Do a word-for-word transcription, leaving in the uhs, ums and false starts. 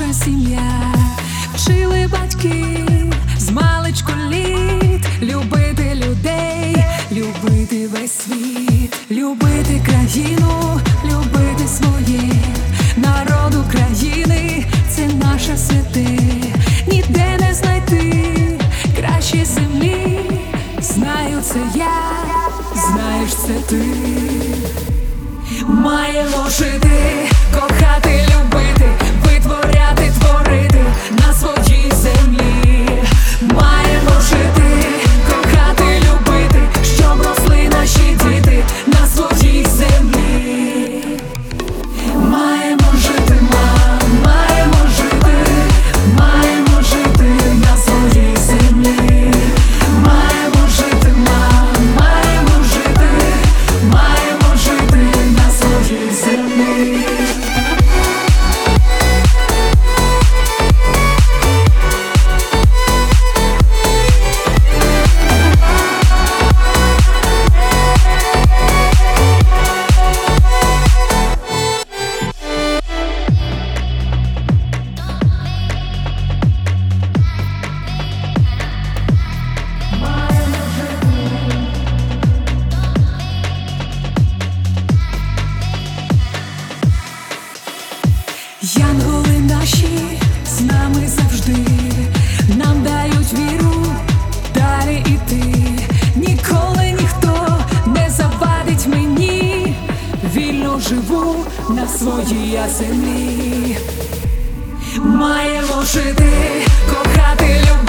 наша сім'я. Вчили батьки з маличку літ любити людей, любити весь світ, любити країну, любити своє. Народ України – це наше святе, ніде не знайти кращі землі. Знаю, це я, знаєш, це ти. Маємо жити, кохати, любити, витворяти, творити на своїй землі. Маємо жити, кохати, любити, щоб росли наші діти на своїй землі. Маємо жити, мам, маємо жити, маємо жити на своїй землі. Маємо жити, мам, маємо жити, маємо жити на своїй землі. Янголи наші з нами завжди, нам дають віру далі іти. Ніколи ніхто не завадить мені, вільно живу на своїй я землі. Маємо жити, кохати, любити.